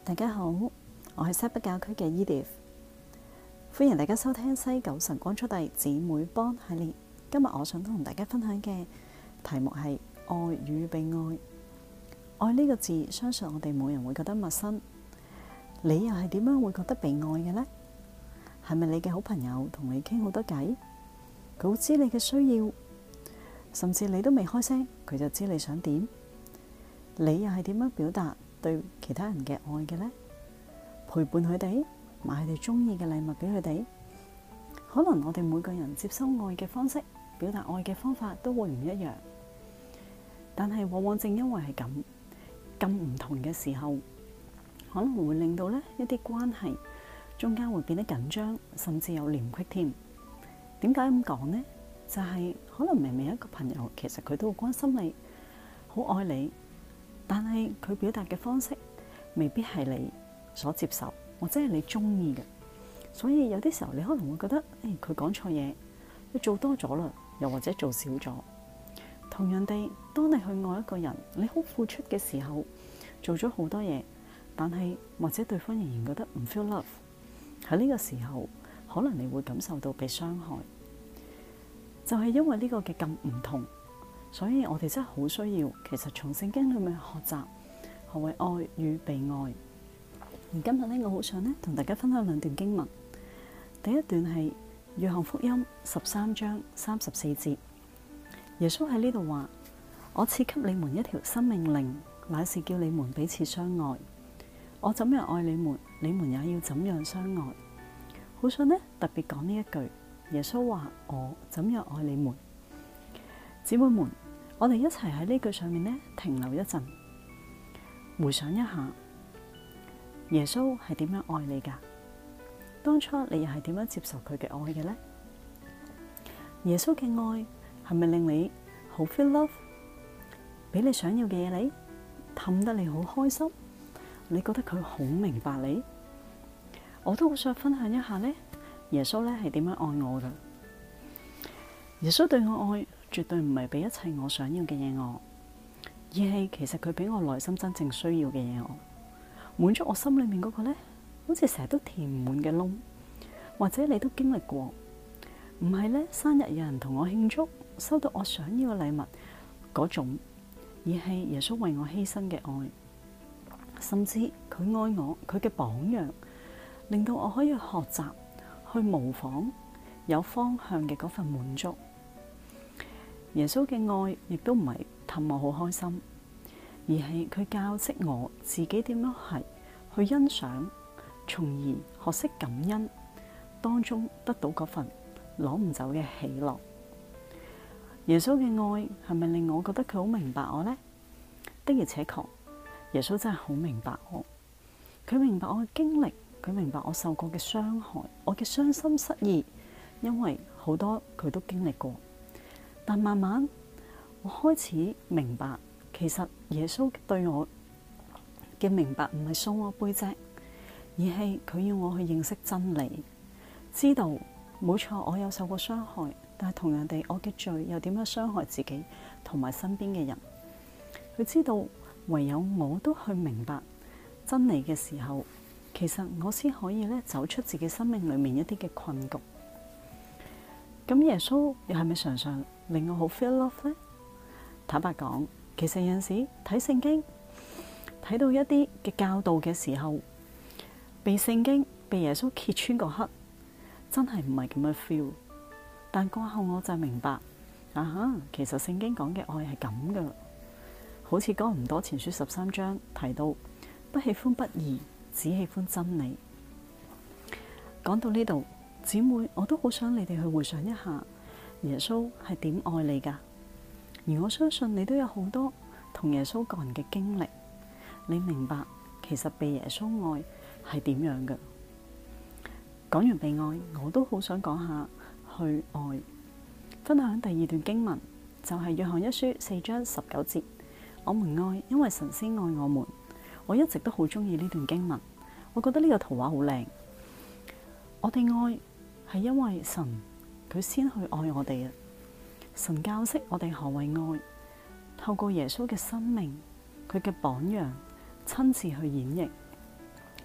大家好，我係西北教區嘅 Edith， 歡迎大家收聽西九神光速遞姊妹幫系列。今日我想同大家分享嘅題目係愛與被愛。愛呢個字，相信我哋冇人會覺得陌生。你又係點樣會覺得被愛嘅呢？係咪你嘅好朋友同你傾好多偈，佢會知你嘅需要，甚至你都未開聲，佢就知你想點？你又係點樣表達對其他人嘅愛嘅呢？陪伴佢哋，買佢哋中意嘅禮物俾佢哋。可能我哋每個人接收愛嘅方式，表達愛嘅方法都會唔一樣，但係往往正因為係咁唔同嘅時候，可能會令到呢一啲關係中間會變得緊張，甚至有嫌隙添。點解咁講呢？就係可能明明一個朋友，其實佢都好關心你，好愛你，但係佢表達嘅方式未必係你所接受，或者係你中意嘅。所以有啲時候你可能會覺得，佢講錯嘢，你做多咗啦，又或者做少咗。同樣地，當你去愛一個人，你好付出嘅時候，做咗好多嘢，但係或者對方仍然覺得唔 feel love， 喺呢個時候，可能你會感受到被傷害。就係因為呢個嘅咁唔同，所以我哋真係好需要，其實從聖經裏面學習何謂愛與被愛。而今日呢，我好想同大家分享兩段經文。第一段係約翰福音13章34節，耶穌喺呢度話：我賜給你們一條新命令，乃是叫你們彼此相愛。我怎樣愛你們，你們也要怎樣相愛。好想特別講呢一句，耶穌話我怎樣愛你們。姊妹們，我哋一齊喺呢句上面停留一陣，回想一下耶穌係點樣愛你㗎？當初你又係點樣接受佢嘅愛嘅呢？耶穌嘅愛係咪令你好 feel love， 俾你想要嘅嘢你，氹得你好開心？你覺得佢好明白你？我都好想分享一下耶穌係點樣愛我㗎？耶穌對我愛絕對唔係俾一切我想要嘅嘢我，而係其實佢俾我內心真正需要嘅嘢我，滿足我心裏面嗰個好似成日都填唔滿嘅窿。或者你都經歷過，唔係生日有人同我慶祝，收到我想要嘅禮物嗰種，而係耶穌為我犧牲嘅愛，甚至佢愛我，佢嘅榜樣令到我可以學習去模仿有方向嘅嗰份滿足。耶穌嘅愛亦都唔係氹我好開心，而係佢教識我自己點樣係去欣賞，從而學識感恩，當中得到嗰份攞唔走嘅喜樂。耶穌嘅愛係咪令我覺得佢好明白我呢？的而且確，耶穌真係好明白我。佢明白我嘅經歷，佢明白我受過嘅傷害，我嘅傷心失意，因為好多佢都經歷過。但慢慢我開始明白，其實耶穌對我嘅明白唔係掃我背脊，而係佢要我去認識真理，知道冇錯，我有受過傷害，但係同樣地，我嘅罪又點樣傷害自己同埋身邊嘅人。佢知道唯有我都去明白真理嘅時候，其實我先可以走出自己生命裏面一啲嘅困局。咁耶穌又係咪常常令我好 feel love 呢？坦白講，其實有陣時睇聖經睇到一啲嘅教導嘅時候，被聖經被耶穌揭穿嗰刻，真係唔係咁樣 feel。但過後我就明白，其實聖經講嘅愛係咁噶。好似哥林多前書13章提到，不喜歡不義，只喜歡真理。講到呢度，姊妹，我都好想你哋去回想一下，耶穌係點愛你噶？而我相信你都有好多同耶穌個人嘅經歷，你明白其實被耶穌愛係點樣噶？講完被愛，我都好想講下去愛。分享第二段經文，就係約翰一書4章19節，我們愛，因為神先愛我們。我一直都好中意呢段經文，我覺得呢個圖畫好靚。我哋愛係因為神佢先去愛我哋啊！神教識我哋何為愛，透過耶穌嘅生命，佢嘅榜樣，親自去演繹。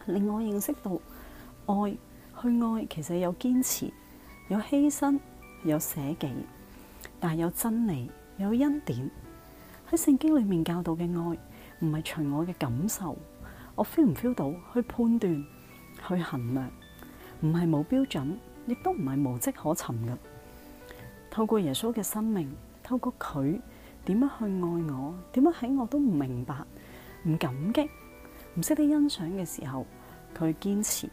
令我認識到愛，去愛其實有堅持、有犧牲、有捨己，但係有真理、有恩典。喺聖經裏面教導嘅愛，唔係隨我嘅感受，我 feel 唔 feel 到去判斷、去衡量，唔係冇標準，亦都唔係無跡可尋嘅。透過耶穌嘅生命，透過佢點樣去愛我，點樣喺我都唔明白、唔感激、唔識得欣賞嘅時候，佢堅持。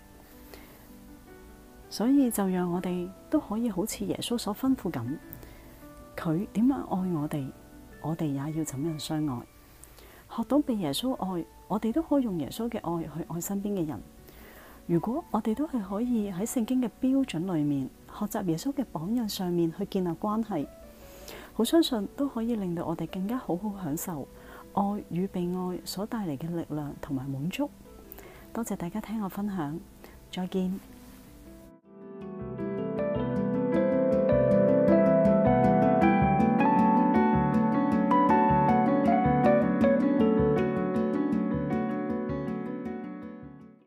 所以就讓我哋都可以好似耶穌所吩咐咁，佢點樣愛我哋，我哋也要怎樣相愛。學到被耶穌愛，我哋都可以用耶穌嘅愛去愛身邊嘅人。如果我哋都係可以喺聖經嘅標準裏面，學習耶穌嘅榜樣上面去建立關係，好相信都可以令到我哋更加好好享受愛與被愛所帶嚟嘅力量同埋滿足。多謝大家聽我分享，再見。